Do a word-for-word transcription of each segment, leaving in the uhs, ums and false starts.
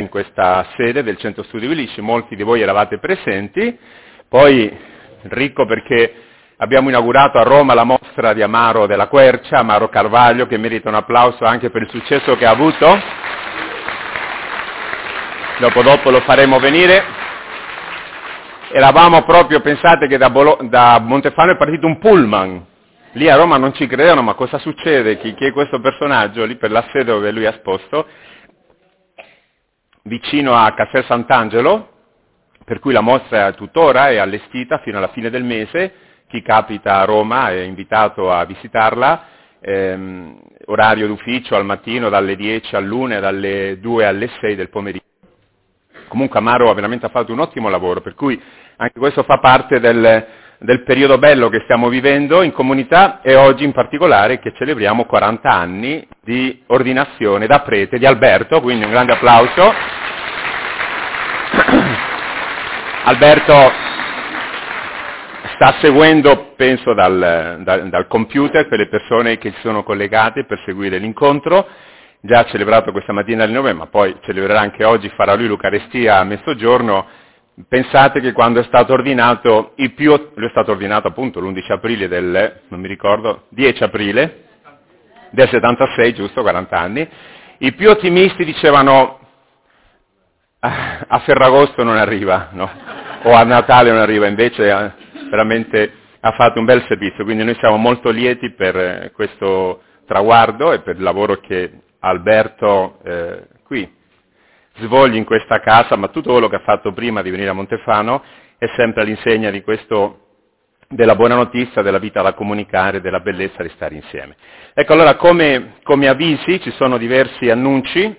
in questa sede del Centro Studi Vilici, molti di voi eravate presenti, poi ricco perché abbiamo inaugurato a Roma la mostra di Amaro della Quercia, Amaro Carvaglio, che merita un applauso anche per il successo che ha avuto. Dopo dopo lo faremo venire. Eravamo proprio, pensate che da, Bolo- da Montefano è partito un pullman. Lì a Roma non ci credevano, ma cosa succede? Chi, chi è questo personaggio? Lì per la sede dove lui ha esposto, vicino a Castel Sant'Angelo, per cui la mostra è tuttora è allestita fino alla fine del mese. Chi capita a Roma è invitato a visitarla, ehm, orario d'ufficio al mattino dalle dieci all'una e dalle due alle sei del pomeriggio. Comunque Amaro ha veramente fatto un ottimo lavoro, per cui anche questo fa parte del, del periodo bello che stiamo vivendo in comunità, e oggi in particolare che celebriamo quaranta anni di ordinazione da prete di Alberto, quindi un grande applauso. Alberto sta seguendo, penso, dal, dal, dal computer per le persone che si sono collegate per seguire l'incontro. Già ha celebrato questa mattina alle nove, ma poi celebrerà anche oggi, farà lui l'Eucarestia a mezzogiorno. Pensate che quando è stato ordinato, il più, lui è stato ordinato appunto l'undici aprile del, non mi ricordo, dieci aprile del settantasei, giusto, quaranta anni, i più ottimisti dicevano a Ferragosto non arriva, no? O a Natale non arriva, invece eh, veramente ha fatto un bel servizio, quindi noi siamo molto lieti per eh, questo traguardo e per il lavoro che Alberto eh, qui svolge in questa casa, ma tutto quello che ha fatto prima di venire a Montefano è sempre all'insegna di questo, della buona notizia, della vita da comunicare, della bellezza di stare insieme. Ecco, allora come, come avvisi ci sono diversi annunci.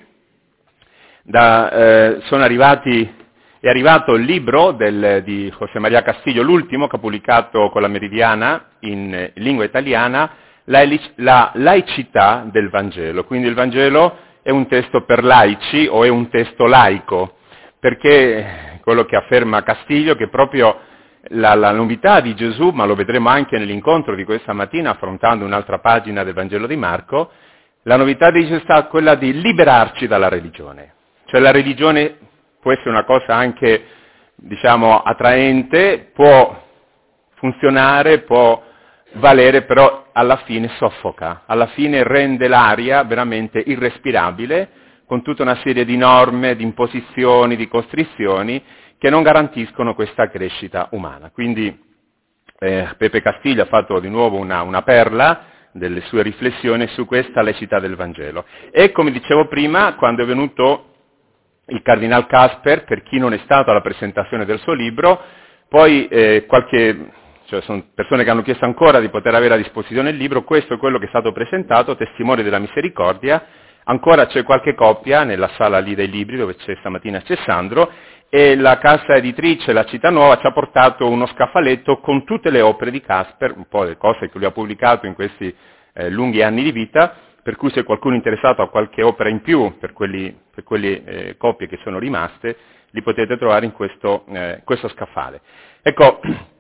Da, eh, sono arrivati, è arrivato il libro del, di José María Castillo, l'ultimo che ha pubblicato con la Meridiana in eh, lingua italiana, la, la laicità del Vangelo. Quindi il Vangelo è un testo per laici o è un testo laico, perché quello che afferma Castillo, che proprio la, la novità di Gesù, ma lo vedremo anche nell'incontro di questa mattina affrontando un'altra pagina del Vangelo di Marco, la novità di Gesù è stata quella di liberarci dalla religione. Cioè la religione può essere una cosa anche, diciamo, attraente, può funzionare, può valere, però alla fine soffoca, alla fine rende l'aria veramente irrespirabile, con tutta una serie di norme, di imposizioni, di costrizioni, che non garantiscono questa crescita umana. Quindi eh, Pepe Castillo ha fatto di nuovo una, una perla delle sue riflessioni su questa laicità del Vangelo. E come dicevo prima, quando è venuto il Cardinal Casper, per chi non è stato alla presentazione del suo libro, poi eh, qualche, cioè sono persone che hanno chiesto ancora di poter avere a disposizione il libro, questo è quello che è stato presentato, Testimoni della Misericordia, ancora c'è qualche copia nella sala lì dei libri dove c'è stamattina c'è Sandro, e la casa editrice La Città Nuova ci ha portato uno scafaletto con tutte le opere di Casper, un po' le cose che lui ha pubblicato in questi eh, lunghi anni di vita, per cui se qualcuno è interessato a qualche opera in più per, quelli, per quelle eh, copie che sono rimaste, li potete trovare in questo, eh, questo scaffale. Ecco,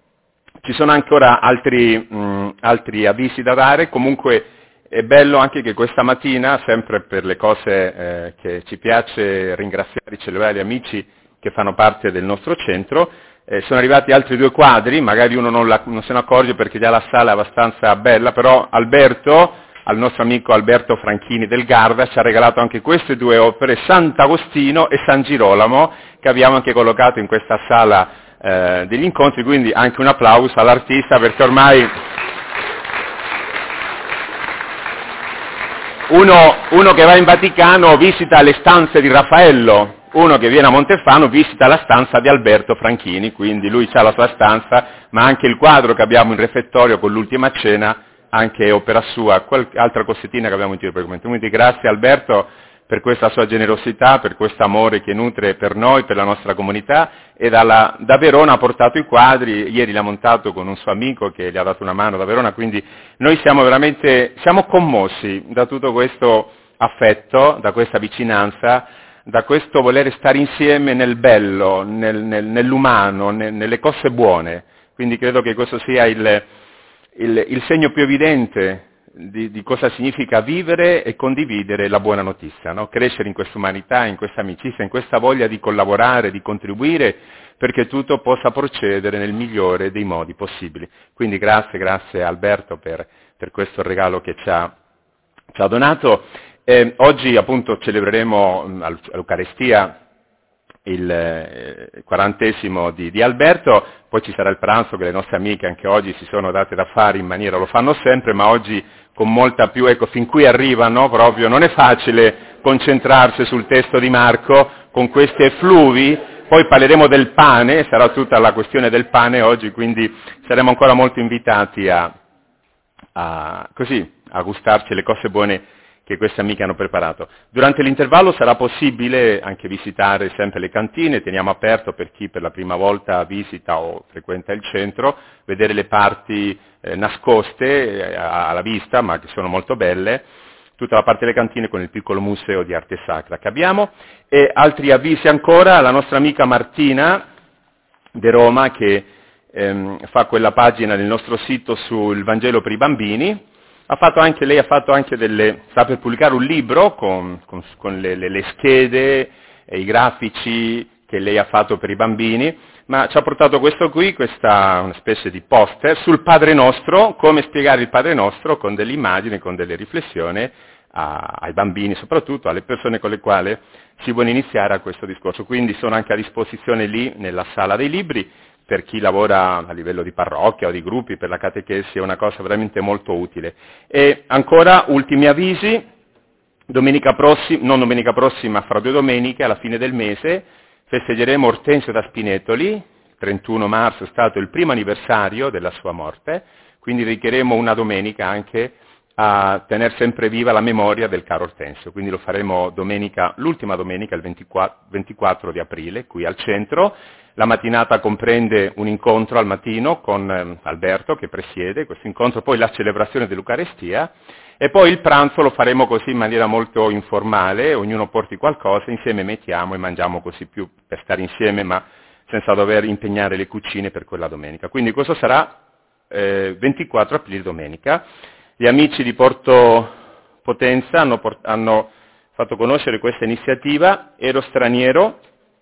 ci sono ancora altri, mh, altri avvisi da dare, comunque è bello anche che questa mattina, sempre per le cose eh, che ci piace ringraziare, celebrare gli amici che fanno parte del nostro centro, eh, sono arrivati altri due quadri, magari uno non, la, non se ne accorge perché già la sala è abbastanza bella, però Alberto, al nostro amico Alberto Franchini del Garda, ci ha regalato anche queste due opere, Sant'Agostino e San Girolamo, che abbiamo anche collocato in questa sala eh, degli incontri, quindi anche un applauso all'artista, perché ormai uno, uno che va in Vaticano visita le stanze di Raffaello, uno che viene a Montefano visita la stanza di Alberto Franchini, quindi lui ha la sua stanza, ma anche il quadro che abbiamo in refettorio con l'Ultima Cena, anche opera sua, qualche altra cosettina che abbiamo in giro per commento. Quindi grazie Alberto per questa sua generosità, per questo amore che nutre per noi, per la nostra comunità, e dalla, da Verona ha portato i quadri, ieri l'ha montato con un suo amico che gli ha dato una mano da Verona, quindi noi siamo veramente, siamo commossi da tutto questo affetto, da questa vicinanza, da questo voler stare insieme nel bello, nel, nel, nell'umano, nel, nelle cose buone. Quindi credo che questo sia il, il, il segno più evidente di, di cosa significa vivere e condividere la buona notizia, no? Crescere in questa umanità, in questa amicizia, in questa voglia di collaborare, di contribuire, perché tutto possa procedere nel migliore dei modi possibili. Quindi grazie, grazie Alberto per, per questo regalo che ci ha, ci ha donato. Eh, oggi appunto celebreremo all'Eucarestia il eh, quarantesimo di, di Alberto, poi ci sarà il pranzo che le nostre amiche anche oggi si sono date da fare in maniera, lo fanno sempre, ma oggi con molta più, ecco, fin qui arrivano proprio, non è facile concentrarsi sul testo di Marco con questi effluvi, poi parleremo del pane, sarà tutta la questione del pane oggi, quindi saremo ancora molto invitati a, a, così, a gustarci le cose buone che queste amiche hanno preparato. Durante l'intervallo sarà possibile anche visitare sempre le cantine, teniamo aperto per chi per la prima volta visita o frequenta il centro, vedere le parti eh, nascoste eh, alla vista, ma che sono molto belle, tutta la parte delle cantine con il piccolo museo di arte sacra che abbiamo, e altri avvisi ancora, la nostra amica Martina de Roma che ehm, fa quella pagina nel nostro sito sul Vangelo per i bambini. Ha fatto anche, lei ha fatto anche delle, sta per pubblicare un libro con, con, con le, le, le schede e i grafici che lei ha fatto per i bambini, ma ci ha portato questo qui, questa una specie di poster sul Padre Nostro, come spiegare il Padre Nostro con delle immagini, con delle riflessioni a, ai bambini, soprattutto alle persone con le quali si vuole iniziare a questo discorso. Quindi sono anche a disposizione lì nella sala dei libri, per chi lavora a livello di parrocchia o di gruppi, per la catechesi, è una cosa veramente molto utile. E ancora ultimi avvisi, domenica prossima, non domenica prossima, fra due domeniche, alla fine del mese, festeggeremo Ortensio da Spinetoli, trentuno marzo è stato il primo anniversario della sua morte, quindi dedicheremo una domenica anche a tenere sempre viva la memoria del caro Ortensio, quindi lo faremo domenica, l'ultima domenica, il ventiquattro di aprile, qui al centro. La mattinata comprende un incontro al mattino con eh, Alberto che presiede questo incontro, poi la celebrazione dell'Eucarestia e poi il pranzo lo faremo così in maniera molto informale, ognuno porti qualcosa, insieme mettiamo e mangiamo così più per stare insieme ma senza dover impegnare le cucine per quella domenica. Quindi questo sarà eh, ventiquattro aprile domenica. Gli amici di Porto Potenza hanno, port- hanno fatto conoscere questa iniziativa, ero straniero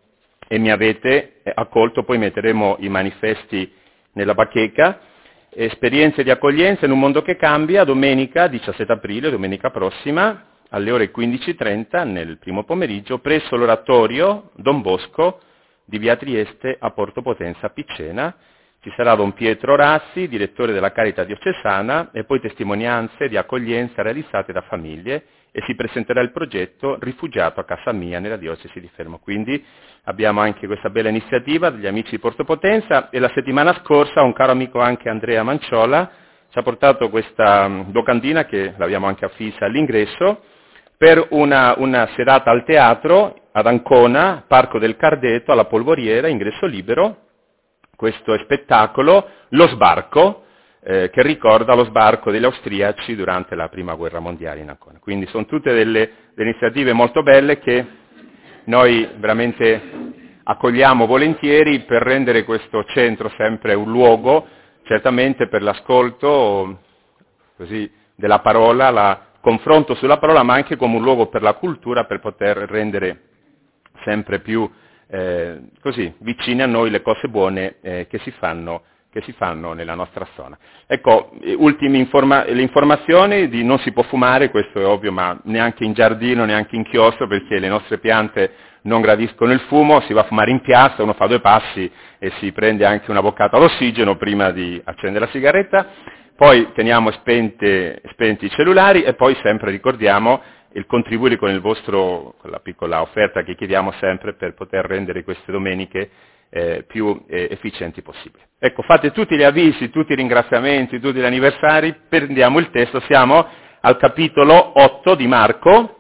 e mi avete accolto, poi metteremo i manifesti nella bacheca, esperienze di accoglienza in un mondo che cambia, domenica diciassette aprile, domenica prossima, alle ore quindici e trenta nel primo pomeriggio, presso l'oratorio Don Bosco di via Trieste a Porto Potenza Picena. Ci sarà Don Pietro Rassi, direttore della Carità Diocesana, e poi testimonianze di accoglienza realizzate da famiglie, e si presenterà il progetto Rifugiato a casa mia nella diocesi di Fermo. Quindi abbiamo anche questa bella iniziativa degli amici di Porto Potenza, e la settimana scorsa un caro amico anche Andrea Manciola ci ha portato questa locandina che l'abbiamo anche affissa all'ingresso per una, una serata al teatro ad Ancona, Parco del Cardeto, alla Polvoriera, ingresso libero. Questo spettacolo, Lo sbarco, eh, che ricorda lo sbarco degli austriaci durante la Prima Guerra Mondiale in Ancona. Quindi sono tutte delle, delle iniziative molto belle che noi veramente accogliamo volentieri per rendere questo centro sempre un luogo, certamente per l'ascolto così, della parola, il confronto sulla parola, ma anche come un luogo per la cultura, per poter rendere sempre più Eh, così vicine a noi le cose buone eh, che, si fanno, che si fanno nella nostra zona. Ecco, eh, ultime informa- le informazioni di non si può fumare, questo è ovvio, ma neanche in giardino, neanche in chiostro, perché le nostre piante non gradiscono il fumo, si va a fumare in piazza, uno fa due passi e si prende anche una boccata d'ossigeno prima di accendere la sigaretta, poi teniamo spente, spenti i cellulari e poi sempre ricordiamo il contribuire con il vostro, con la piccola offerta che chiediamo sempre per poter rendere queste domeniche eh, più eh, efficienti possibili. Ecco, fate tutti gli avvisi, tutti i ringraziamenti, tutti gli anniversari, prendiamo il testo, siamo al capitolo otto di Marco.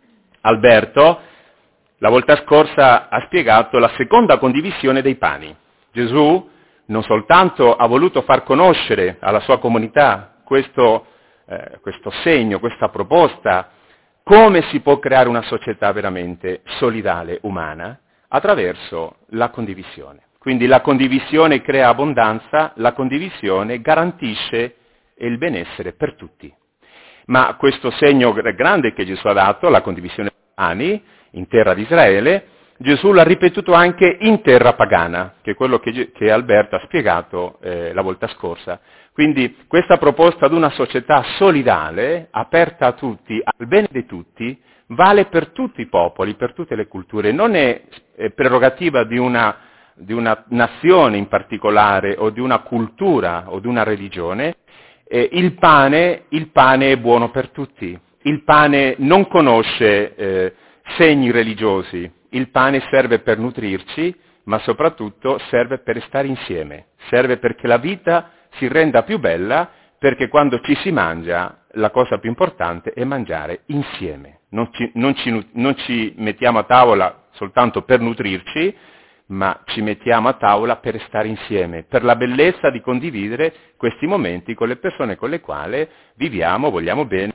Alberto la volta scorsa ha spiegato la seconda condivisione dei pani. Gesù non soltanto ha voluto far conoscere alla sua comunità questo, eh, questo segno, questa proposta, come si può creare una società veramente solidale, umana, attraverso la condivisione. Quindi la condivisione crea abbondanza, la condivisione garantisce il benessere per tutti. Ma questo segno grande che Gesù ha dato, la condivisione dei pani in terra di Israele, Gesù l'ha ripetuto anche in terra pagana, che è quello che, che Alberto ha spiegato eh, la volta scorsa. Quindi questa proposta ad una società solidale, aperta a tutti, al bene di tutti, vale per tutti i popoli, per tutte le culture. Non è, è prerogativa di una, di una nazione in particolare o di una cultura o di una religione. Eh, il pane, il pane è buono per tutti. Il pane non conosce eh, segni religiosi. Il pane serve per nutrirci, ma soprattutto serve per stare insieme. Serve perché la vita si renda più bella, perché quando ci si mangia la cosa più importante è mangiare insieme. Non ci, non ci, non ci mettiamo a tavola soltanto per nutrirci, ma ci mettiamo a tavola per stare insieme, per la bellezza di condividere questi momenti con le persone con le quali viviamo, vogliamo bene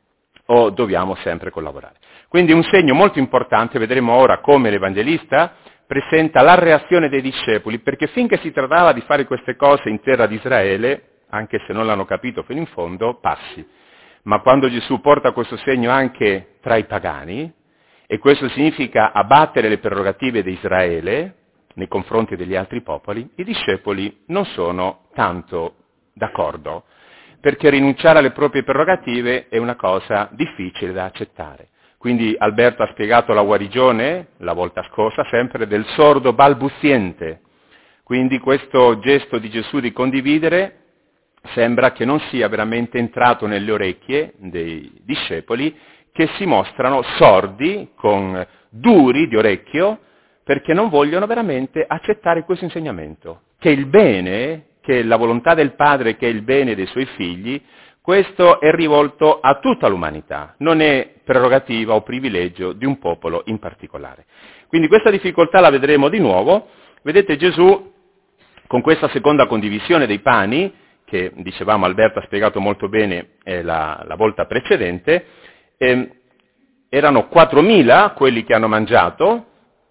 o dobbiamo sempre collaborare. Quindi un segno molto importante, vedremo ora come l'Evangelista presenta la reazione dei discepoli, perché finché si trattava di fare queste cose in terra di Israele, anche se non l'hanno capito fino in fondo, passi. Ma quando Gesù porta questo segno anche tra i pagani, e questo significa abbattere le prerogative di Israele nei confronti degli altri popoli, i discepoli non sono tanto d'accordo, perché rinunciare alle proprie prerogative è una cosa difficile da accettare. Quindi Alberto ha spiegato la guarigione, la volta scorsa, sempre del sordo balbuziente. Quindi questo gesto di Gesù di condividere sembra che non sia veramente entrato nelle orecchie dei discepoli, che si mostrano sordi, con duri di orecchio, perché non vogliono veramente accettare questo insegnamento, che il bene, che la volontà del Padre, che è il bene dei suoi figli, questo è rivolto a tutta l'umanità, non è prerogativa o privilegio di un popolo in particolare. Quindi questa difficoltà la vedremo di nuovo. Vedete Gesù, con questa seconda condivisione dei pani, che dicevamo Alberto ha spiegato molto bene eh, la, la volta precedente, eh, erano quattromila quelli che hanno mangiato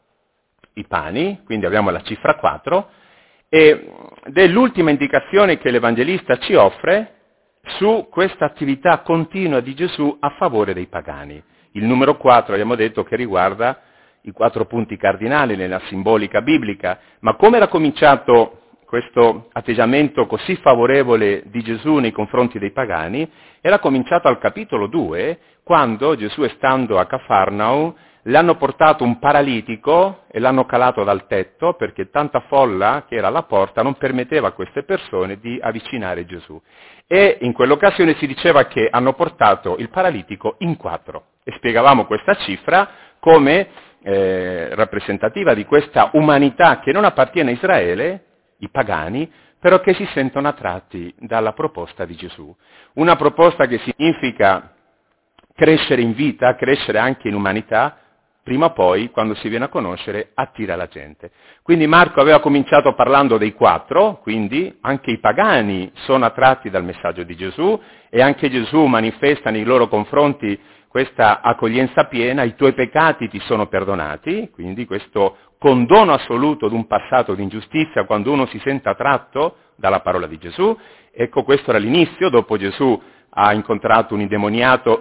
i pani, quindi abbiamo la cifra quattro, ed è l'ultima indicazione che l'Evangelista ci offre su questa attività continua di Gesù a favore dei pagani. Il numero quattro abbiamo detto che riguarda i quattro punti cardinali nella simbolica biblica, ma come era cominciato questo atteggiamento così favorevole di Gesù nei confronti dei pagani, era cominciato al capitolo due, quando Gesù, stando a Cafarnao, le hanno portato un paralitico e l'hanno calato dal tetto, perché tanta folla che era alla porta non permetteva a queste persone di avvicinare Gesù. E in quell'occasione si diceva che hanno portato il paralitico in quattro. E spiegavamo questa cifra come eh, rappresentativa di questa umanità che non appartiene a Israele, i pagani, però che si sentono attratti dalla proposta di Gesù. Una proposta che significa crescere in vita, crescere anche in umanità, prima o poi, quando si viene a conoscere, attira la gente. Quindi Marco aveva cominciato parlando dei quattro, quindi anche i pagani sono attratti dal messaggio di Gesù e anche Gesù manifesta nei loro confronti questa accoglienza piena, i tuoi peccati ti sono perdonati, quindi questo condono assoluto di un passato di ingiustizia quando uno si sente attratto dalla parola di Gesù. Ecco, questo era l'inizio, dopo Gesù ha incontrato un indemoniato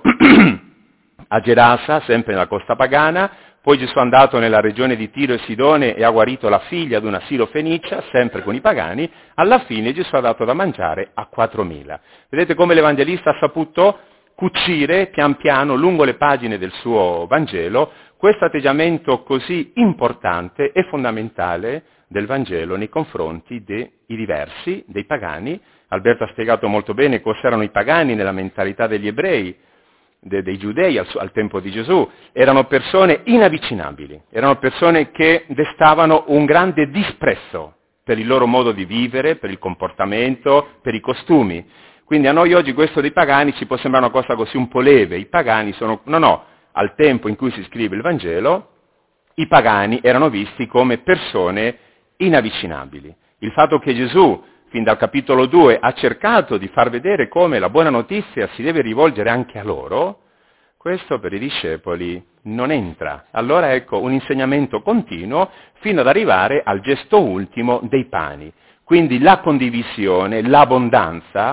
a Gerasa, sempre nella costa pagana, poi Gesù è andato nella regione di Tiro e Sidone e ha guarito la figlia di una sirofenicia, sempre con i pagani, alla fine Gesù ha dato da mangiare a quattromila. Vedete come l'Evangelista ha saputo cucire pian piano lungo le pagine del suo Vangelo questo atteggiamento così importante e fondamentale del Vangelo nei confronti dei diversi, dei pagani. Alberto ha spiegato molto bene cosa erano i pagani nella mentalità degli ebrei, de, dei giudei al, al tempo di Gesù. Erano persone inavvicinabili, erano persone che destavano un grande disprezzo per il loro modo di vivere, per il comportamento, per i costumi. Quindi a noi oggi questo dei pagani ci può sembrare una cosa così un po' leve. I pagani sono, no, no, al tempo in cui si scrive il Vangelo, i pagani erano visti come persone inavvicinabili. Il fatto che Gesù, fin dal capitolo due, ha cercato di far vedere come la buona notizia si deve rivolgere anche a loro, questo per i discepoli non entra. Allora ecco un insegnamento continuo fino ad arrivare al gesto ultimo dei pani. Quindi la condivisione, l'abbondanza,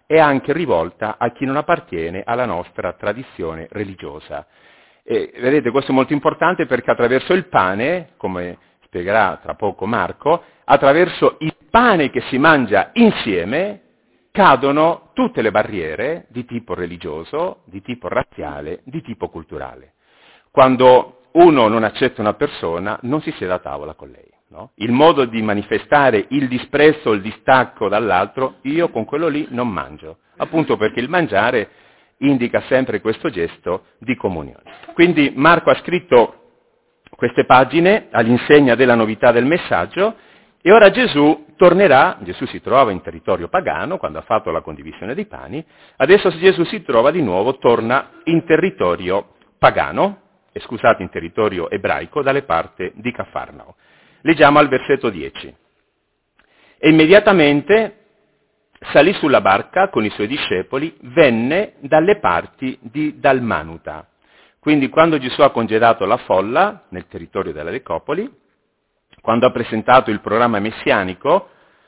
è anche rivolta a chi non appartiene alla nostra tradizione religiosa. E vedete, questo è molto importante perché attraverso il pane, come spiegherà tra poco Marco, attraverso il pane che si mangia insieme cadono tutte le barriere di tipo religioso, di tipo razziale, di tipo culturale. Quando uno non accetta una persona, non si siede a tavola con lei. No? Il modo di manifestare il disprezzo, il distacco dall'altro, io con quello lì non mangio, appunto perché il mangiare indica sempre questo gesto di comunione. Quindi Marco ha scritto queste pagine all'insegna della novità del messaggio e ora Gesù tornerà, Gesù si trova in territorio pagano quando ha fatto la condivisione dei pani, adesso Gesù si trova di nuovo, torna in territorio pagano, e scusate, in territorio ebraico, dalle parti di Cafarnao. Leggiamo al versetto dieci. E immediatamente salì sulla barca con i suoi discepoli, venne dalle parti di Dalmanuta. Quindi quando Gesù ha congedato la folla nel territorio della Decopoli, quando ha presentato il programma messianico,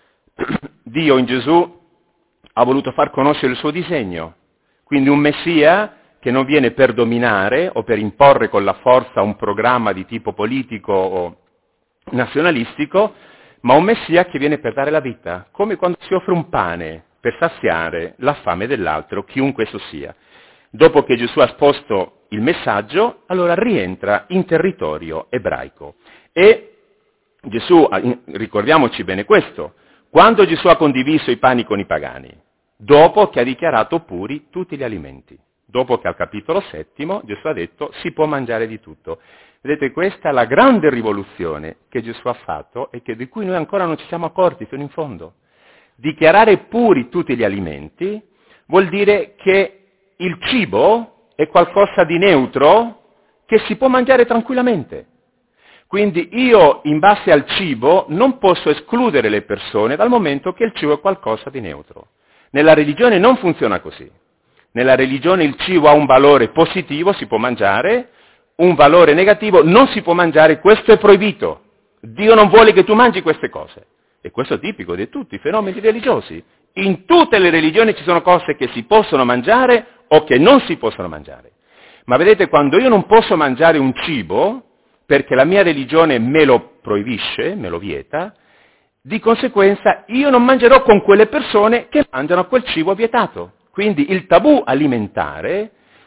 Dio in Gesù ha voluto far conoscere il suo disegno. Quindi un Messia che non viene per dominare o per imporre con la forza un programma di tipo politico o nazionalistico, ma un Messia che viene per dare la vita, come quando si offre un pane per saziare la fame dell'altro, chiunque esso sia. Dopo che Gesù ha esposto il messaggio, allora rientra in territorio ebraico. E Gesù, ricordiamoci bene questo, quando Gesù ha condiviso i pani con i pagani, dopo che ha dichiarato puri tutti gli alimenti, dopo che al capitolo settimo Gesù ha detto si può mangiare di tutto. Vedete, questa è la grande rivoluzione che Gesù ha fatto e che, di cui noi ancora non ci siamo accorti fino in fondo. Dichiarare puri tutti gli alimenti vuol dire che il cibo è qualcosa di neutro che si può mangiare tranquillamente. Quindi io, in base al cibo, non posso escludere le persone dal momento che il cibo è qualcosa di neutro. Nella religione non funziona così. Nella religione il cibo ha un valore positivo, si può mangiare, un valore negativo, non si può mangiare, questo è proibito. Dio non vuole che tu mangi queste cose. E questo è tipico di tutti i fenomeni religiosi. In tutte le religioni ci sono cose che si possono mangiare o che non si possono mangiare. Ma vedete, quando io non posso mangiare un cibo, perché la mia religione me lo proibisce, me lo vieta, di conseguenza io non mangerò con quelle persone che mangiano quel cibo vietato. Quindi il tabù alimentare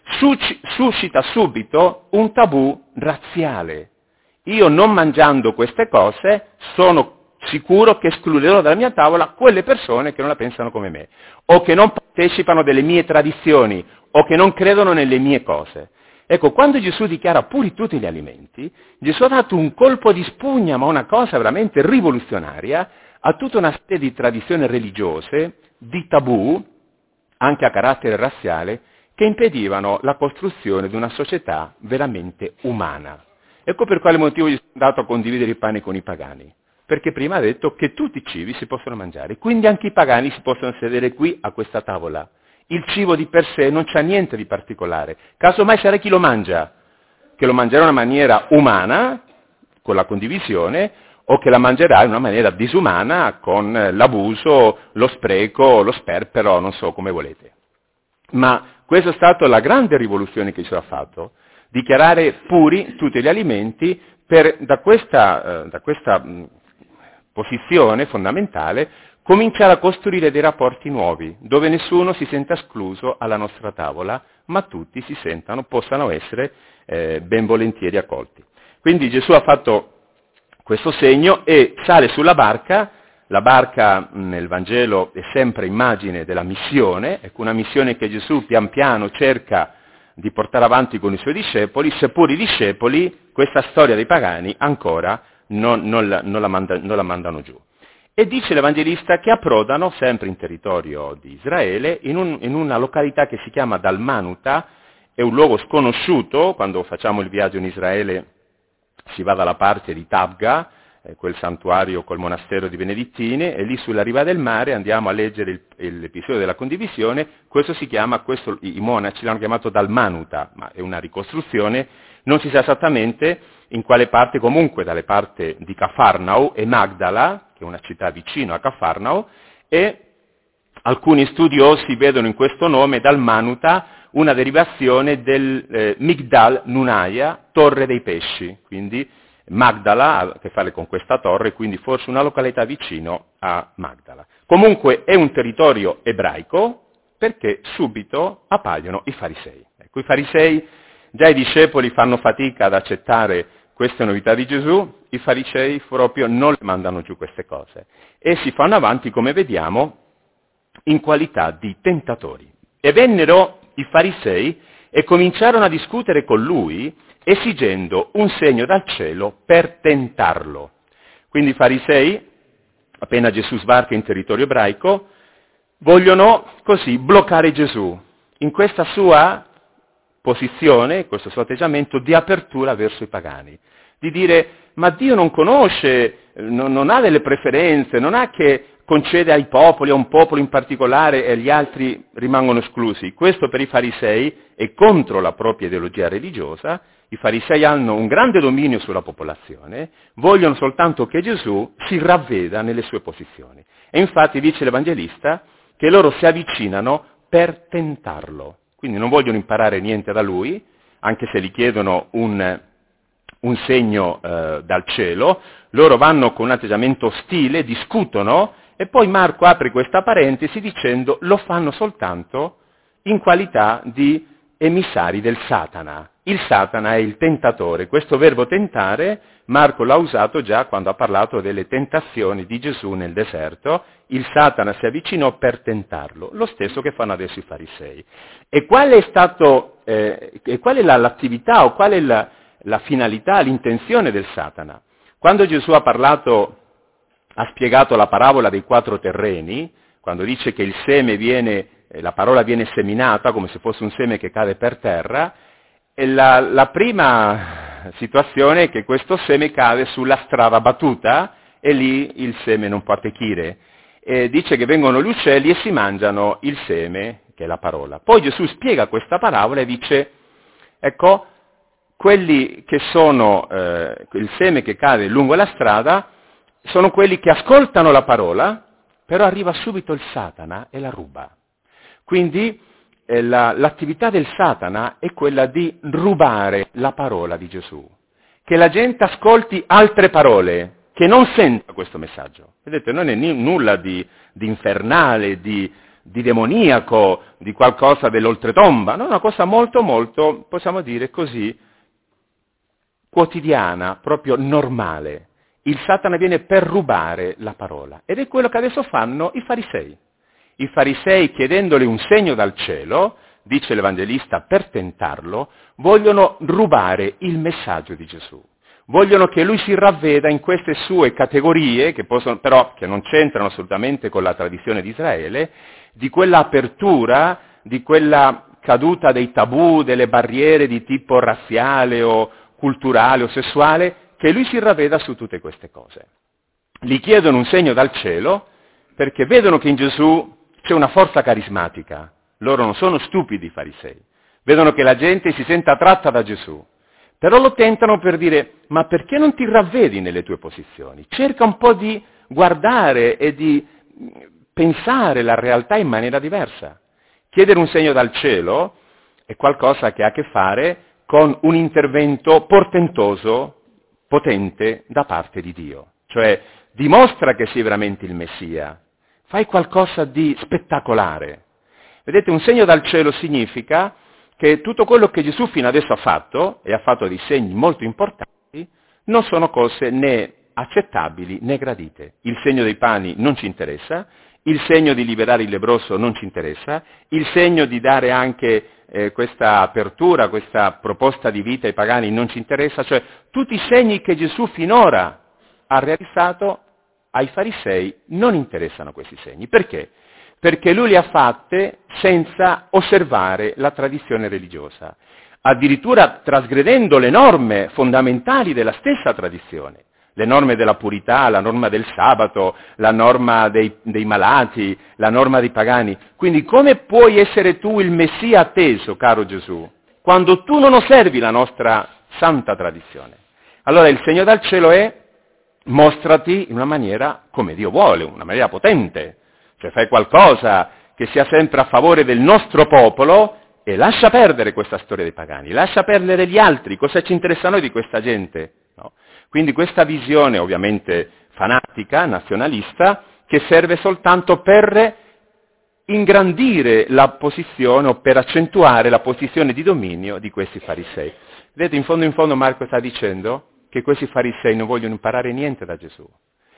suscita subito un tabù razziale. Io non mangiando queste cose sono sicuro che escluderò dalla mia tavola quelle persone che non la pensano come me, o che non partecipano delle mie tradizioni, o che non credono nelle mie cose. Ecco, quando Gesù dichiara puri tutti gli alimenti, Gesù ha dato un colpo di spugna, ma una cosa veramente rivoluzionaria, a tutta una serie di tradizioni religiose, di tabù, anche a carattere razziale, che impedivano la costruzione di una società veramente umana. Ecco per quale motivo Gesù è andato a condividere i pani con i pagani. Perché prima ha detto che tutti i cibi si possono mangiare, quindi anche i pagani si possono sedere qui a questa tavola. Il cibo di per sé non c'ha niente di particolare, casomai sarà chi lo mangia, che lo mangerà in una maniera umana, con la condivisione, o che la mangerà in una maniera disumana, con l'abuso, lo spreco, lo sperpero, non so come volete. Ma questa è stata la grande rivoluzione che Gesù ha fatto, dichiarare puri tutti gli alimenti per, da questa, eh, da questa mh, posizione fondamentale, cominciare a costruire dei rapporti nuovi, dove nessuno si senta escluso alla nostra tavola, ma tutti si sentano, possano essere eh, ben volentieri accolti. Quindi Gesù ha fatto questo segno e sale sulla barca. La barca nel Vangelo è sempre immagine della missione, ecco una missione che Gesù pian piano cerca di portare avanti con i suoi discepoli, seppur i discepoli questa storia dei pagani ancora non, non, la, non, la, manda, non la mandano giù. E dice l'Evangelista che approdano, sempre in territorio di Israele, in, un, in una località che si chiama Dalmanuta, è un luogo sconosciuto, quando facciamo il viaggio in Israele si va dalla parte di Tabga, eh, quel santuario col monastero di Benedettini, e lì sulla riva del mare andiamo a leggere il, l'episodio della condivisione, questo si chiama, questo, i, i monaci l'hanno chiamato Dalmanuta, ma è una ricostruzione, non si sa esattamente in quale parte, comunque dalle parti di Cafarnao e Magdala, che è una città vicino a Cafarnao, e alcuni studiosi vedono in questo nome Dalmanuta una derivazione del eh, Migdal Nunaia, torre dei pesci, quindi Magdala ha a che fare con questa torre, quindi forse una località vicino a Magdala. Comunque è un territorio ebraico perché subito appaiono i farisei. Ecco, i farisei, già i discepoli fanno fatica ad accettare queste novità di Gesù, i farisei proprio non le mandano giù queste cose e si fanno avanti, come vediamo, in qualità di tentatori. E vennero i farisei e cominciarono a discutere con lui, esigendo un segno dal cielo per tentarlo. Quindi i farisei, appena Gesù sbarca in territorio ebraico, vogliono così bloccare Gesù in questa sua posizione, questo suo atteggiamento di apertura verso i pagani, di dire ma Dio non conosce, non, non ha delle preferenze, non ha che concede ai popoli, a un popolo in particolare e gli altri rimangono esclusi. Questo per i farisei è contro la propria ideologia religiosa, i farisei hanno un grande dominio sulla popolazione, vogliono soltanto che Gesù si ravveda nelle sue posizioni. E infatti dice l'Evangelista che loro si avvicinano per tentarlo. Quindi non vogliono imparare niente da lui, anche se gli chiedono un, un segno eh, dal cielo, loro vanno con un atteggiamento ostile, discutono, e poi Marco apre questa parentesi dicendo lo fanno soltanto in qualità di emissari del Satana. Il Satana è il tentatore. Questo verbo tentare Marco l'ha usato già quando ha parlato delle tentazioni di Gesù nel deserto. Il Satana si avvicinò per tentarlo, lo stesso che fanno adesso i farisei. E qual è stato, eh, e qual è la, l'attività o qual è la, la finalità, l'intenzione del Satana? Quando Gesù ha parlato, ha spiegato la parabola dei quattro terreni, quando dice che il seme viene, la parola viene seminata come se fosse un seme che cade per terra, e la, la prima situazione è che questo seme cade sulla strada battuta e lì il seme non può attecchire. E dice che vengono gli uccelli e si mangiano il seme, che è la parola. Poi Gesù spiega questa parabola e dice, ecco, quelli che sono, eh, il seme che cade lungo la strada, sono quelli che ascoltano la parola, però arriva subito il Satana e la ruba. Quindi eh, la, l'attività del Satana è quella di rubare la parola di Gesù, che la gente ascolti altre parole, che non senta questo messaggio. Vedete, non è n- nulla di, di infernale, di, di demoniaco, di qualcosa dell'oltretomba, no, è una cosa molto, molto, possiamo dire così, quotidiana, proprio normale. Il Satana viene per rubare la parola. Ed è quello che adesso fanno i farisei. I farisei, chiedendole un segno dal cielo, dice l'Evangelista, per tentarlo, vogliono rubare il messaggio di Gesù. Vogliono che lui si ravveda in queste sue categorie, che possono, però che non c'entrano assolutamente con la tradizione di Israele, di quella apertura, di quella caduta dei tabù, delle barriere di tipo razziale o culturale o sessuale, che lui si ravveda su tutte queste cose. Gli chiedono un segno dal cielo perché vedono che in Gesù c'è una forza carismatica. Loro non sono stupidi i farisei. Vedono che la gente si sente attratta da Gesù. Però lo tentano per dire, ma perché non ti ravvedi nelle tue posizioni? Cerca un po' di guardare e di pensare la realtà in maniera diversa. Chiedere un segno dal cielo è qualcosa che ha a che fare con un intervento portentoso, potente da parte di Dio. Cioè, dimostra che sei veramente il Messia. Fai qualcosa di spettacolare. Vedete, un segno dal cielo significa che tutto quello che Gesù fino adesso ha fatto, e ha fatto dei segni molto importanti, non sono cose né accettabili né gradite. Il segno dei pani non ci interessa, il segno di liberare il lebbroso non ci interessa, il segno di dare anche eh, questa apertura, questa proposta di vita ai pagani non ci interessa, cioè tutti i segni che Gesù finora ha realizzato ai farisei non interessano questi segni. Perché? Perché lui li ha fatte senza osservare la tradizione religiosa, addirittura trasgredendo le norme fondamentali della stessa tradizione, le norme della purità, la norma del sabato, la norma dei, dei malati, la norma dei pagani. Quindi come puoi essere tu il Messia atteso, caro Gesù, quando tu non osservi la nostra santa tradizione? Allora il segno dal cielo è mostrati in una maniera come Dio vuole, una maniera potente. cioè fai qualcosa che sia sempre a favore del nostro popolo e lascia perdere questa storia dei pagani, lascia perdere gli altri, cosa ci interessa a noi di questa gente? No. Quindi questa visione ovviamente fanatica, nazionalista, che serve soltanto per ingrandire la posizione o per accentuare la posizione di dominio di questi farisei. Vedete, in fondo in fondo Marco sta dicendo che questi farisei non vogliono imparare niente da Gesù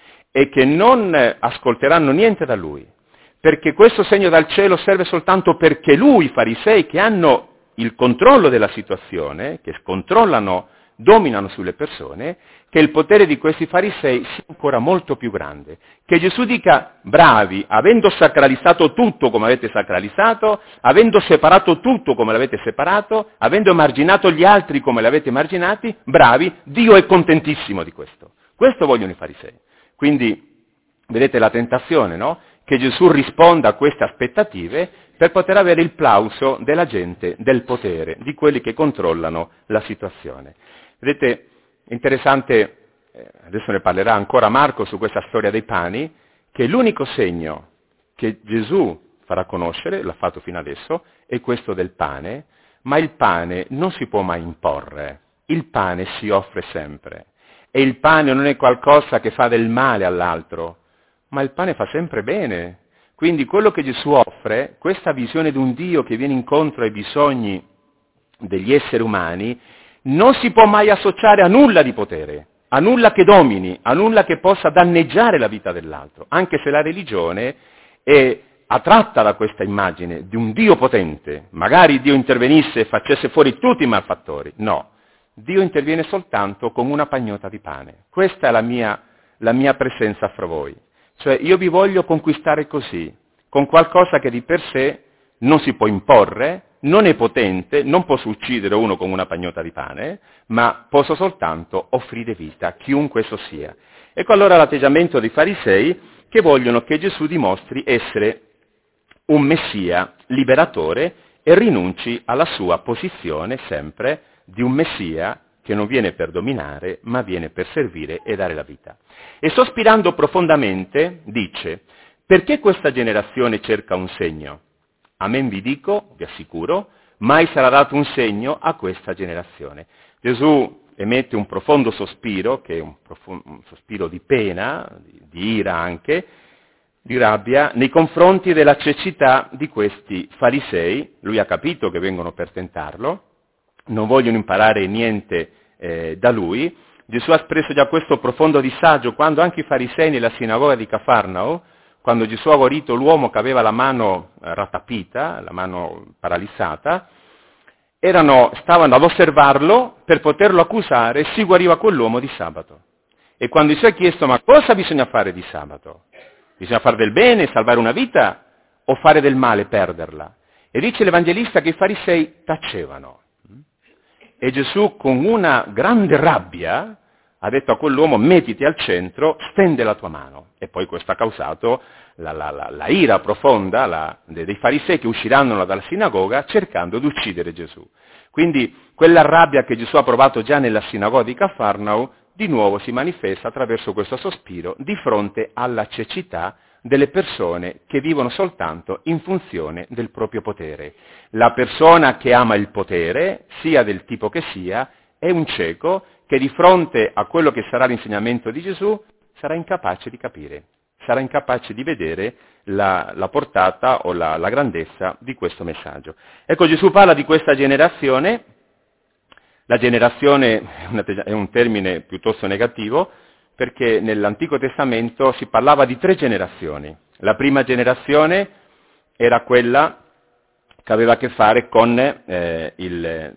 e che non ascolteranno niente da lui, perché questo segno dal cielo serve soltanto perché lui, i farisei che hanno il controllo della situazione, che controllano, dominano sulle persone, che il potere di questi farisei sia ancora molto più grande. Che Gesù dica, bravi, avendo sacralizzato tutto come avete sacralizzato, avendo separato tutto come l'avete separato, avendo emarginato gli altri come li avete emarginati, bravi, Dio è contentissimo di questo. Questo vogliono i farisei. Quindi, vedete la tentazione, no? Che Gesù risponda a queste aspettative per poter avere il plauso della gente, del potere, di quelli che controllano la situazione. Vedete, interessante, eh, adesso ne parlerà ancora Marco su questa storia dei pani, che l'unico segno che Gesù farà conoscere, l'ha fatto fino adesso, è questo del pane, ma il pane non si può mai imporre, il pane si offre sempre. E il pane non è qualcosa che fa del male all'altro, ma il pane fa sempre bene. Quindi quello che Gesù offre, questa visione di un Dio che viene incontro ai bisogni degli esseri umani, non si può mai associare a nulla di potere, a nulla che domini, a nulla che possa danneggiare la vita dell'altro, anche se la religione è attratta da questa immagine di un Dio potente. Magari Dio intervenisse e facesse fuori tutti i malfattori. No, Dio interviene soltanto con una pagnotta di pane. Questa è la mia, la mia presenza fra voi. Cioè io vi voglio conquistare così, con qualcosa che di per sé non si può imporre, non è potente, non posso uccidere uno con una pagnotta di pane, ma posso soltanto offrire vita, chiunque esso sia. Ecco allora l'atteggiamento dei farisei che vogliono che Gesù dimostri essere un Messia liberatore e rinunci alla sua posizione sempre di un Messia che non viene per dominare, ma viene per servire e dare la vita. E sospirando profondamente dice, perché questa generazione cerca un segno? Amen vi dico, vi assicuro, mai sarà dato un segno a questa generazione. Gesù emette un profondo sospiro, che è un, profondo, un sospiro di pena, di, di ira anche, di rabbia, nei confronti della cecità di questi farisei. Lui ha capito che vengono per tentarlo, non vogliono imparare niente eh, da lui. Gesù ha espresso già questo profondo disagio quando anche i farisei nella sinagoga di Cafarnao, quando Gesù ha guarito l'uomo che aveva la mano ratapita, la mano paralizzata, erano, stavano ad osservarlo per poterlo accusare, si guariva quell'uomo di sabato. E quando Gesù ha chiesto, ma cosa bisogna fare di sabato? Bisogna fare del bene, salvare una vita, o fare del male, perderla? E dice l'Evangelista che i farisei tacevano. E Gesù con una grande rabbia ha detto a quell'uomo, mettiti al centro, stende la tua mano. E poi questo ha causato la, la, la, la ira profonda la, dei farisei che usciranno dalla sinagoga cercando di uccidere Gesù. Quindi quella rabbia che Gesù ha provato già nella sinagoga di Cafarnao, di nuovo si manifesta attraverso questo sospiro di fronte alla cecità delle persone che vivono soltanto in funzione del proprio potere. La persona che ama il potere, sia del tipo che sia, è un cieco che di fronte a quello che sarà l'insegnamento di Gesù sarà incapace di capire, sarà incapace di vedere la, la portata o la, la grandezza di questo messaggio. Ecco, Gesù parla di questa generazione. La generazione è un termine piuttosto negativo, perché nell'Antico Testamento si parlava di tre generazioni. La prima generazione era quella che aveva a che fare con eh, il,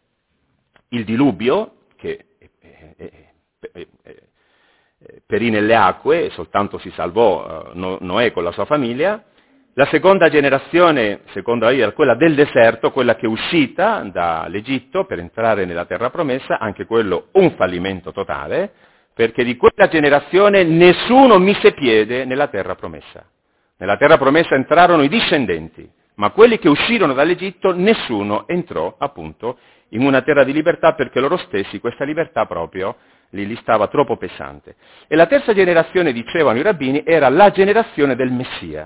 il diluvio, che eh, eh, eh, eh, perì nelle acque, e soltanto si salvò eh, Noè con la sua famiglia. La seconda generazione, secondo la Bibbia, era quella del deserto, quella che è uscita dall'Egitto per entrare nella terra promessa, anche quello un fallimento totale, perché di quella generazione nessuno mise piede nella terra promessa. Nella terra promessa entrarono i discendenti, ma quelli che uscirono dall'Egitto nessuno entrò appunto in una terra di libertà, perché loro stessi questa libertà proprio li, li stava troppo pesante. E la terza generazione, dicevano i rabbini, era la generazione del Messia.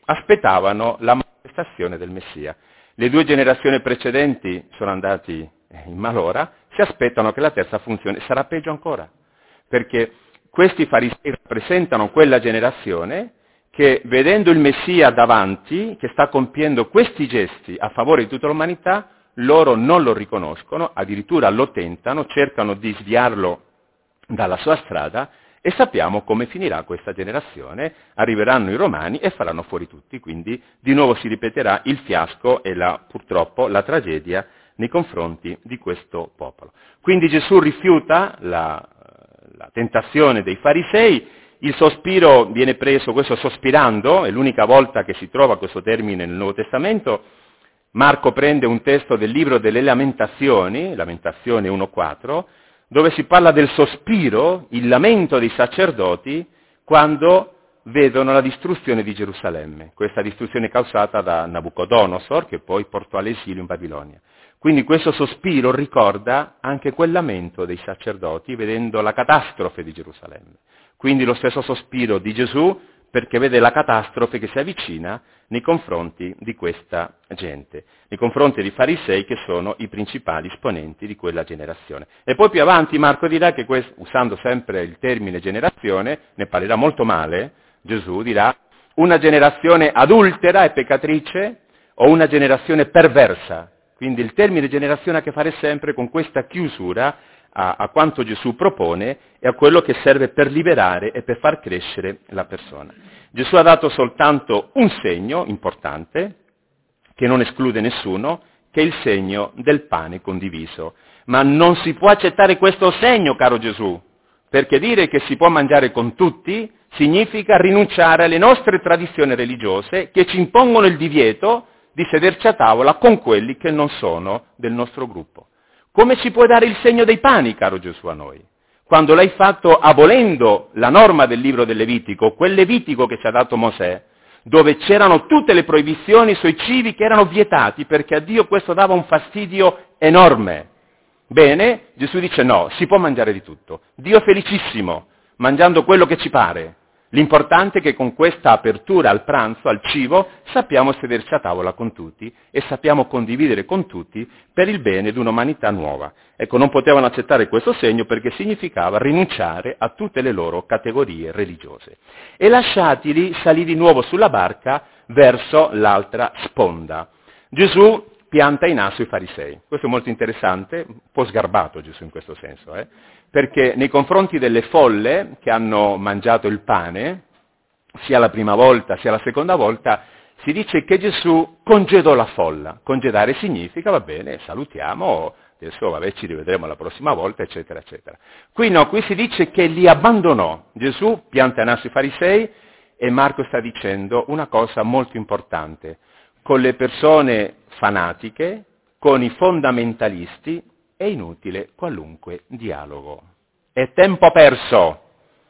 aspettavano la manifestazione del Messia. Le due generazioni precedenti sono andati in malora, si aspettano che la terza funzione sarà peggio ancora, perché questi farisei rappresentano quella generazione che, vedendo il Messia davanti, che sta compiendo questi gesti a favore di tutta l'umanità, loro non lo riconoscono, addirittura lo tentano, cercano di sviarlo dalla sua strada, e sappiamo come finirà questa generazione. Arriveranno i Romani e faranno fuori tutti, quindi di nuovo si ripeterà il fiasco e la, purtroppo la tragedia nei confronti di questo popolo. Quindi Gesù rifiuta la, la tentazione dei farisei, il sospiro viene preso, questo sospirando, è l'unica volta che si trova questo termine nel Nuovo Testamento. Marco prende un testo del libro delle Lamentazioni, Lamentazione uno quattro, dove si parla del sospiro, il lamento dei sacerdoti quando vedono la distruzione di Gerusalemme, questa distruzione causata da Nabucodonosor, che poi portò all'esilio in Babilonia. Quindi questo sospiro ricorda anche quel lamento dei sacerdoti vedendo la catastrofe di Gerusalemme. Quindi lo stesso sospiro di Gesù perché vede la catastrofe che si avvicina nei confronti di questa gente, nei confronti dei farisei che sono i principali esponenti di quella generazione. E poi più avanti Marco dirà che, questo, usando sempre il termine generazione, ne parlerà molto male, Gesù dirà una generazione adultera e peccatrice o una generazione perversa. Quindi il termine generazione ha a che fare sempre con questa chiusura a, a quanto Gesù propone e a quello che serve per liberare e per far crescere la persona. Gesù ha dato soltanto un segno importante, che non esclude nessuno, che è il segno del pane condiviso. Ma non si può accettare questo segno, caro Gesù, perché dire che si può mangiare con tutti significa rinunciare alle nostre tradizioni religiose che ci impongono il divieto di sederci a tavola con quelli che non sono del nostro gruppo. Come ci puoi dare il segno dei pani, caro Gesù, a noi? Quando l'hai fatto abolendo la norma del libro del Levitico, quel Levitico che ci ha dato Mosè, dove c'erano tutte le proibizioni sui cibi che erano vietati, perché a Dio questo dava un fastidio enorme. Bene, Gesù dice no, si può mangiare di tutto. Dio è felicissimo, mangiando quello che ci pare. L'importante è che con questa apertura al pranzo, al cibo, sappiamo sederci a tavola con tutti e sappiamo condividere con tutti per il bene di un'umanità nuova. Ecco, non potevano accettare questo segno perché significava rinunciare a tutte le loro categorie religiose. E lasciatili salì di nuovo sulla barca verso l'altra sponda. Gesù pianta in asso i farisei. Questo è molto interessante, un po' sgarbato Gesù in questo senso, eh? Perché nei confronti delle folle che hanno mangiato il pane, sia la prima volta sia la seconda volta, si dice che Gesù congedò la folla. Congedare significa, va bene, salutiamo, adesso vabbè, ci rivedremo la prossima volta, eccetera, eccetera. Qui no, qui si dice che li abbandonò. Gesù pianta in asso i farisei e Marco sta dicendo una cosa molto importante. Con le persone fanatiche, con i fondamentalisti, è inutile qualunque dialogo. È tempo perso.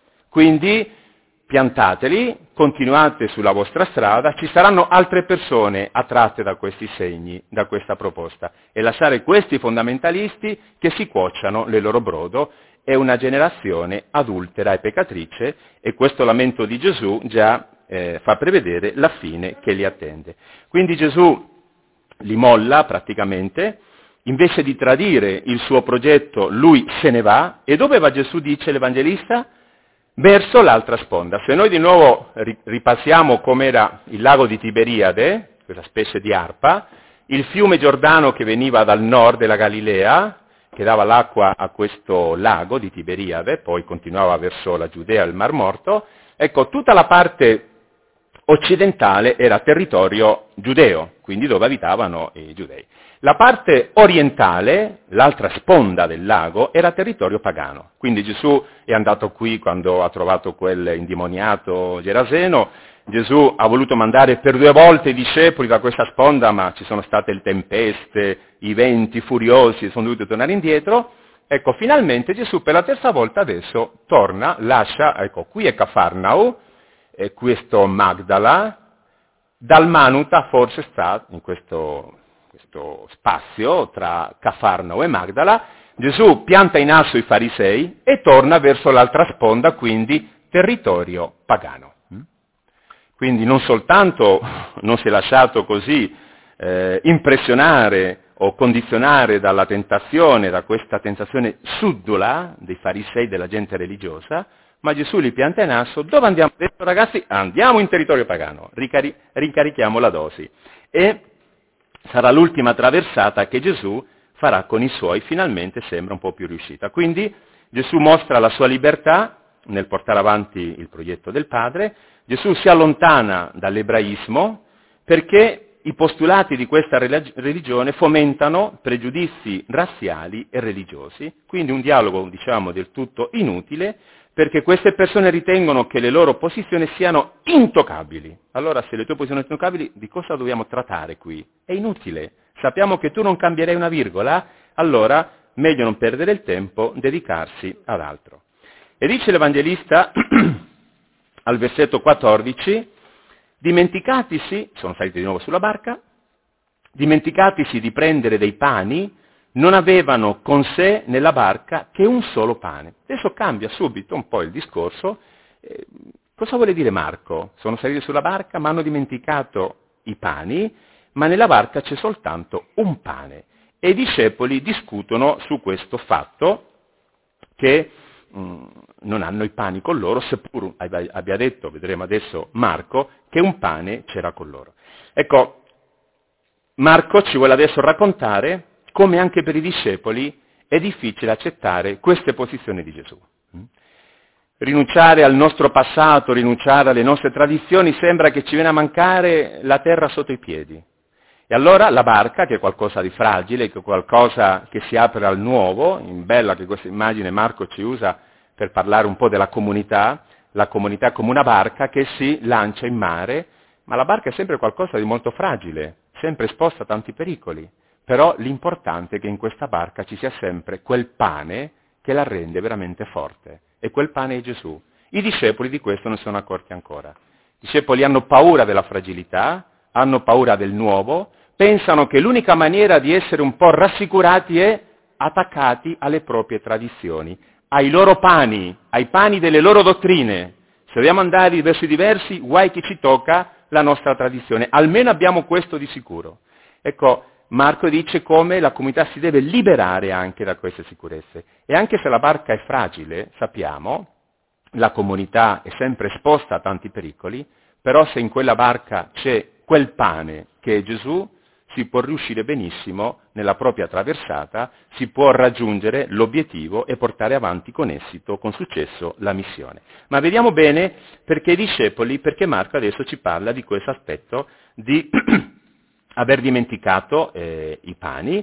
Quindi piantateli, continuate sulla vostra strada, ci saranno altre persone attratte da questi segni, da questa proposta. E lasciare questi fondamentalisti che si cuociano le loro brodo è una generazione adultera e peccatrice, e questo lamento di Gesù già eh, fa prevedere la fine che li attende. Quindi Gesù li molla praticamente, invece di tradire il suo progetto lui se ne va, e dove va Gesù, dice l'Evangelista? Verso l'altra sponda. Se noi di nuovo ripassiamo com'era il lago di Tiberiade, quella specie di arpa, il fiume Giordano che veniva dal nord della Galilea, che dava l'acqua a questo lago di Tiberiade, poi continuava verso la Giudea e il Mar Morto, ecco, tutta la parte occidentale era territorio giudeo, quindi dove abitavano i giudei. La parte orientale, l'altra sponda del lago, era territorio pagano. Quindi Gesù è andato qui quando ha trovato quel indemoniato Geraseno. Gesù ha voluto mandare per due volte i discepoli da questa sponda, ma ci sono state le tempeste, i venti furiosi, sono dovuti tornare indietro. Ecco, finalmente Gesù per la terza volta adesso torna, lascia, ecco, qui è Cafarnao, e questo Magdala, Dalmanuta forse sta in questo, questo spazio tra Cafarnao e Magdala. Gesù pianta in asso i farisei e torna verso l'altra sponda, quindi territorio pagano. Quindi non soltanto non si è lasciato così eh, impressionare o condizionare dalla tentazione, da questa tentazione subdola dei farisei, della gente religiosa, ma Gesù li pianta in asso. Dove andiamo adesso, ragazzi? Andiamo in territorio pagano, ricari- ricarichiamo la dosi. E sarà l'ultima traversata che Gesù farà con i suoi, finalmente sembra un po' più riuscita. Quindi Gesù mostra la sua libertà nel portare avanti il progetto del Padre. Gesù si allontana dall'ebraismo perché i postulati di questa religione fomentano pregiudizi razziali e religiosi, quindi un dialogo, diciamo, del tutto inutile, perché queste persone ritengono che le loro posizioni siano intoccabili. Allora, se le tue posizioni sono intoccabili, di cosa dobbiamo trattare qui? È inutile. Sappiamo che tu non cambierai una virgola, allora meglio non perdere il tempo, dedicarsi ad altro. E dice l'Evangelista al versetto quattordici, dimenticatisi, sono saliti di nuovo sulla barca, dimenticatisi di prendere dei pani, non avevano con sé nella barca che un solo pane. Adesso cambia subito un po' il discorso. Eh, cosa vuole dire Marco? Sono saliti sulla barca ma hanno dimenticato i pani, ma nella barca c'è soltanto un pane. E i discepoli discutono su questo fatto che mh, non hanno i pani con loro, seppur abbia detto, vedremo adesso Marco, che un pane c'era con loro. Ecco, Marco ci vuole adesso raccontare come anche per i discepoli è difficile accettare queste posizioni di Gesù. Rinunciare al nostro passato, rinunciare alle nostre tradizioni, sembra che ci viene a mancare la terra sotto i piedi. E allora la barca, che è qualcosa di fragile, che è qualcosa che si apre al nuovo, in bella che questa immagine Marco ci usa per parlare un po' della comunità, la comunità come una barca che si lancia in mare, ma la barca è sempre qualcosa di molto fragile, sempre esposta a tanti pericoli. Però l'importante è che in questa barca ci sia sempre quel pane che la rende veramente forte. E quel pane è Gesù. I discepoli di questo non sono accorti ancora. I discepoli hanno paura della fragilità, hanno paura del nuovo, pensano che l'unica maniera di essere un po' rassicurati è attaccati alle proprie tradizioni, ai loro pani, ai pani delle loro dottrine. Se dobbiamo andare verso i diversi, guai che ci tocca la nostra tradizione. Almeno abbiamo questo di sicuro. Ecco, Marco dice come la comunità si deve liberare anche da queste sicurezze. E anche se la barca è fragile, sappiamo, la comunità è sempre esposta a tanti pericoli, però se in quella barca c'è quel pane che è Gesù, si può riuscire benissimo nella propria traversata, si può raggiungere l'obiettivo e portare avanti con esito, con successo, la missione. Ma vediamo bene perché i discepoli, perché Marco adesso ci parla di questo aspetto di aver dimenticato eh, i pani.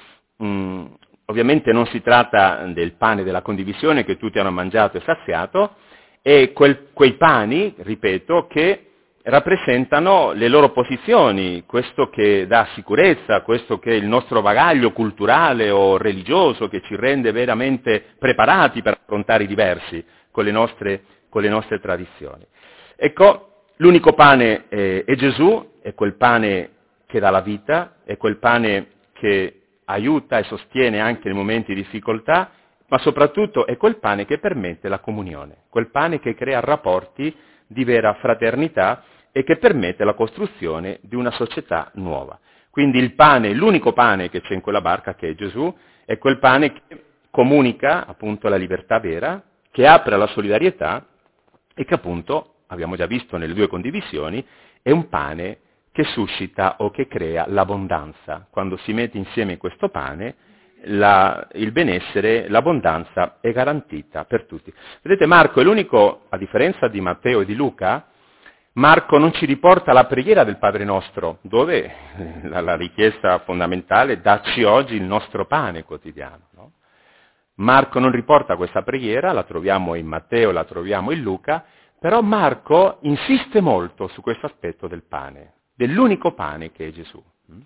Mm, ovviamente non si tratta del pane della condivisione che tutti hanno mangiato e saziato, e quel, quei pani, ripeto, che rappresentano le loro posizioni, questo che dà sicurezza, questo che è il nostro bagaglio culturale o religioso che ci rende veramente preparati per affrontare i diversi con le nostre, con le nostre tradizioni. Ecco, l'unico pane è, è Gesù, è quel pane che dà la vita, è quel pane che aiuta e sostiene anche nei momenti di difficoltà, ma soprattutto è quel pane che permette la comunione, quel pane che crea rapporti di vera fraternità e che permette la costruzione di una società nuova. Quindi il pane, l'unico pane che c'è in quella barca, che è Gesù, è quel pane che comunica appunto la libertà vera, che apre alla solidarietà e che appunto, abbiamo già visto nelle due condivisioni, è un pane che suscita o che crea l'abbondanza. Quando si mette insieme questo pane, la, il benessere, l'abbondanza è garantita per tutti. Vedete, Marco è l'unico, a differenza di Matteo e di Luca, Marco non ci riporta la preghiera del Padre nostro, dove la, la richiesta fondamentale è dacci oggi il nostro pane quotidiano. No? Marco non riporta questa preghiera, la troviamo in Matteo, la troviamo in Luca, però Marco insiste molto su questo aspetto del pane, dell'unico pane che è Gesù.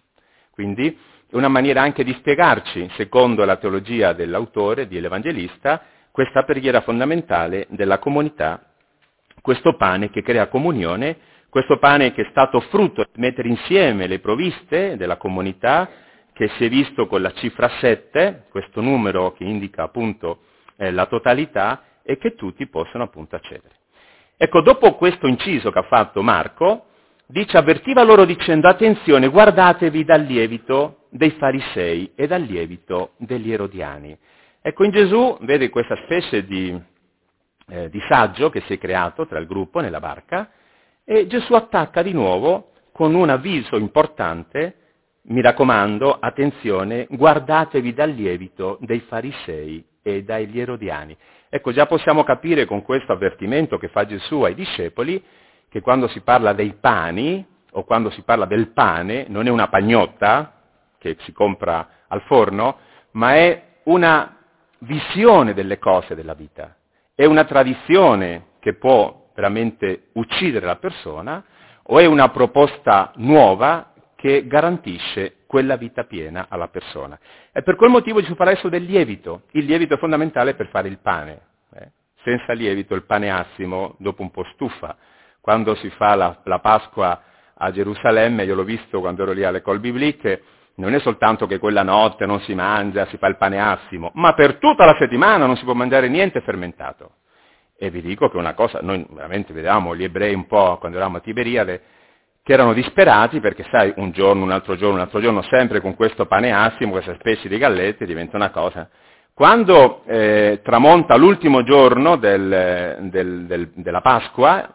Quindi è una maniera anche di spiegarci, secondo la teologia dell'autore, dell'Evangelista, questa preghiera fondamentale della comunità, questo pane che crea comunione, questo pane che è stato frutto di mettere insieme le provviste della comunità, che si è visto con la cifra sette, questo numero che indica appunto eh, la totalità, e che tutti possono appunto accedere. Ecco, dopo questo inciso che ha fatto Marco, dice, avvertiva loro dicendo, attenzione, guardatevi dal lievito dei farisei e dal lievito degli erodiani. Ecco, in Gesù vede questa specie di, eh, di saggio che si è creato tra il gruppo nella barca, e Gesù attacca di nuovo con un avviso importante, mi raccomando, attenzione, guardatevi dal lievito dei farisei e dagli erodiani. Ecco, già possiamo capire con questo avvertimento che fa Gesù ai discepoli che quando si parla dei pani o quando si parla del pane non è una pagnotta che si compra al forno, ma è una visione delle cose della vita. È una tradizione che può veramente uccidere la persona o è una proposta nuova che garantisce quella vita piena alla persona. E per quel motivo Gesù parla adesso del lievito. Il lievito è fondamentale per fare il pane. Eh? Senza lievito il pane assimo dopo un po' stufa. Quando si fa la, la Pasqua a Gerusalemme, io l'ho visto quando ero lì all'École Biblique, non è soltanto che quella notte non si mangia, si fa il pane assimo, ma per tutta la settimana non si può mangiare niente fermentato. E vi dico che una cosa, noi veramente vedevamo gli ebrei un po' quando eravamo a Tiberiade, che erano disperati perché sai, un giorno, un altro giorno, un altro giorno, sempre con questo pane assimo, questa specie di gallette, diventa una cosa. Quando eh, tramonta l'ultimo giorno del, del, del, della Pasqua,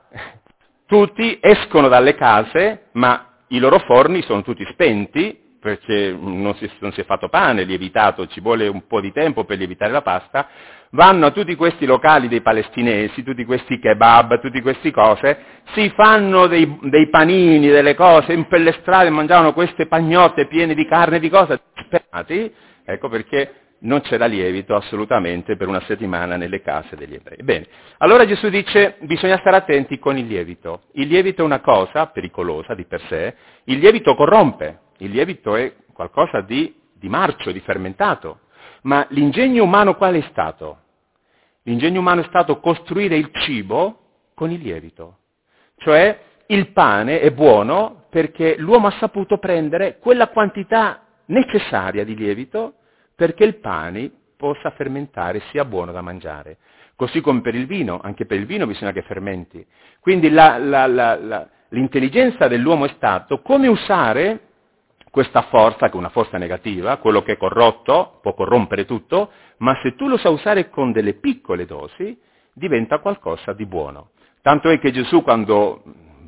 tutti escono dalle case, ma i loro forni sono tutti spenti, perché non si, non si è fatto pane, lievitato, ci vuole un po' di tempo per lievitare la pasta, vanno a tutti questi locali dei palestinesi, tutti questi kebab, tutte queste cose, si fanno dei, dei panini, delle cose, in per le strade mangiavano queste pagnotte piene di carne, di cose, disperati, ecco perché non c'era lievito assolutamente per una settimana nelle case degli ebrei. Bene, allora Gesù dice bisogna stare attenti con il lievito. Il lievito è una cosa pericolosa di per sé, il lievito corrompe, il lievito è qualcosa di, di marcio, di fermentato, ma l'ingegno umano qual è stato? L'ingegno umano è stato costruire il cibo con il lievito, cioè il pane è buono perché l'uomo ha saputo prendere quella quantità necessaria di lievito perché il pane possa fermentare, sia buono da mangiare. Così come per il vino, anche per il vino bisogna che fermenti. Quindi la, la, la, la, l'intelligenza dell'uomo è stato come usare questa forza, che è una forza negativa, quello che è corrotto può corrompere tutto, ma se tu lo sai usare con delle piccole dosi, diventa qualcosa di buono. Tanto è che Gesù, quando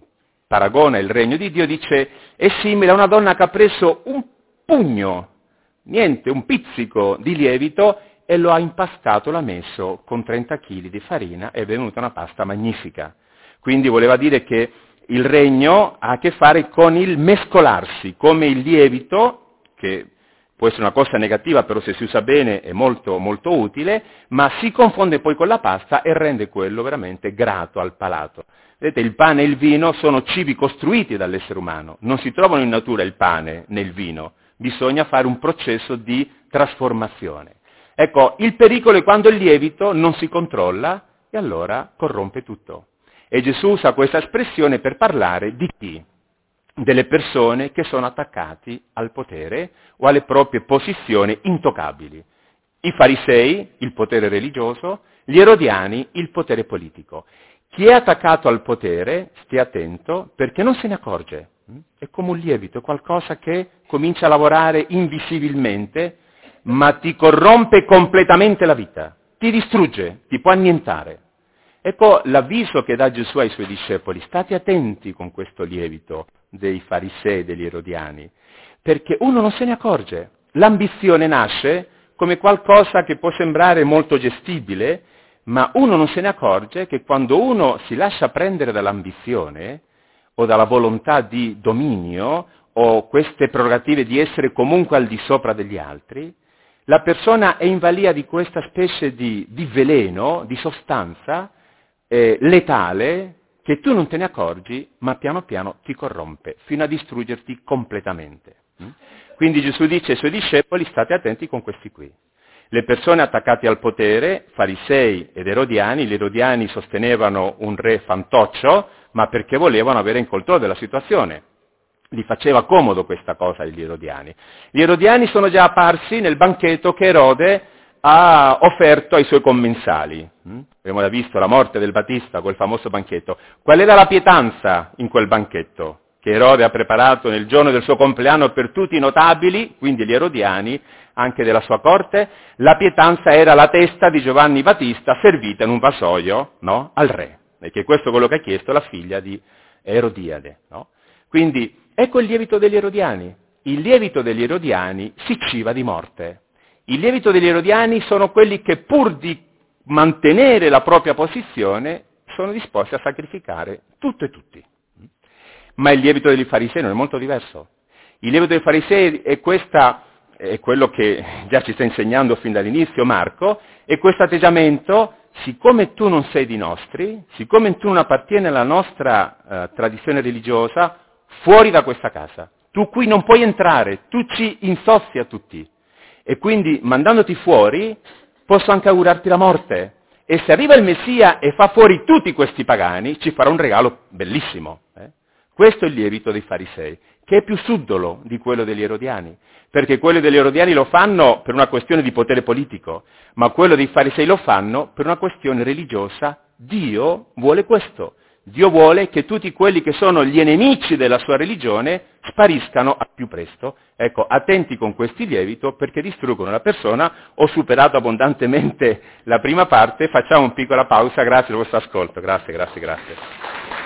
paragona il regno di Dio, dice è simile a una donna che ha preso un pugno, niente, un pizzico di lievito e lo ha impastato, l'ha messo con trenta chili di farina, è venuta una pasta magnifica. Quindi voleva dire che il regno ha a che fare con il mescolarsi, come il lievito, che può essere una cosa negativa, però se si usa bene è molto, molto utile, ma si confonde poi con la pasta e rende quello veramente grato al palato. Vedete, il pane e il vino sono cibi costruiti dall'essere umano, non si trovano in natura il pane né il vino, bisogna fare un processo di trasformazione. Ecco, il pericolo è quando il lievito non si controlla e allora corrompe tutto. E Gesù usa questa espressione per parlare di chi? Delle persone che sono attaccati al potere o alle proprie posizioni intoccabili. I farisei, il potere religioso, gli erodiani, il potere politico. Chi è attaccato al potere, stia attento, perché non se ne accorge. È come un lievito, è qualcosa che comincia a lavorare invisibilmente, ma ti corrompe completamente la vita, ti distrugge, ti può annientare. Ecco l'avviso che dà Gesù ai suoi discepoli, state attenti con questo lievito dei farisei e degli erodiani, perché uno non se ne accorge. L'ambizione nasce come qualcosa che può sembrare molto gestibile, ma uno non se ne accorge che quando uno si lascia prendere dall'ambizione o dalla volontà di dominio o queste prerogative di essere comunque al di sopra degli altri, la persona è in balia di questa specie di, di veleno, di sostanza, Eh, letale, che tu non te ne accorgi, ma piano piano ti corrompe, fino a distruggerti completamente. Quindi Gesù dice ai suoi discepoli, state attenti con questi qui. Le persone attaccate al potere, farisei ed erodiani, gli erodiani sostenevano un re fantoccio, ma perché volevano avere il controllo della situazione. Gli faceva comodo questa cosa agli erodiani. Gli erodiani sono già apparsi nel banchetto che Erode ha offerto ai suoi commensali. Abbiamo già visto la morte del Battista, quel famoso banchetto. Qual era la pietanza in quel banchetto che Erode ha preparato nel giorno del suo compleanno per tutti i notabili, quindi gli erodiani, anche della sua corte? La pietanza era la testa di Giovanni Battista servita in un vassoio, no? Al re, perché questo è quello che ha chiesto la figlia di Erodiade, no? Quindi ecco il lievito degli erodiani. Il lievito degli erodiani si ciba di morte. Il lievito degli erodiani sono quelli che pur di mantenere la propria posizione sono disposti a sacrificare tutto e tutti. Ma il lievito dei farisei non è molto diverso. Il lievito dei farisei è, questa, è quello che già ci sta insegnando fin dall'inizio Marco, è questo atteggiamento: siccome tu non sei di nostri, siccome tu non appartieni alla nostra eh, tradizione religiosa, fuori da questa casa. Tu qui non puoi entrare, tu ci insoffi a tutti. E quindi, mandandoti fuori, posso anche augurarti la morte. E se arriva il Messia e fa fuori tutti questi pagani, ci farà un regalo bellissimo. Eh? Questo è il lievito dei farisei, che è più subdolo di quello degli erodiani, perché quello degli erodiani lo fanno per una questione di potere politico, ma quello dei farisei lo fanno per una questione religiosa. Dio vuole questo. Dio vuole che tutti quelli che sono gli nemici della sua religione spariscano al più presto. Ecco, attenti con questi lievito perché distruggono la persona. Ho superato abbondantemente la prima parte, facciamo una piccola pausa, grazie del vostro ascolto, grazie, grazie, grazie.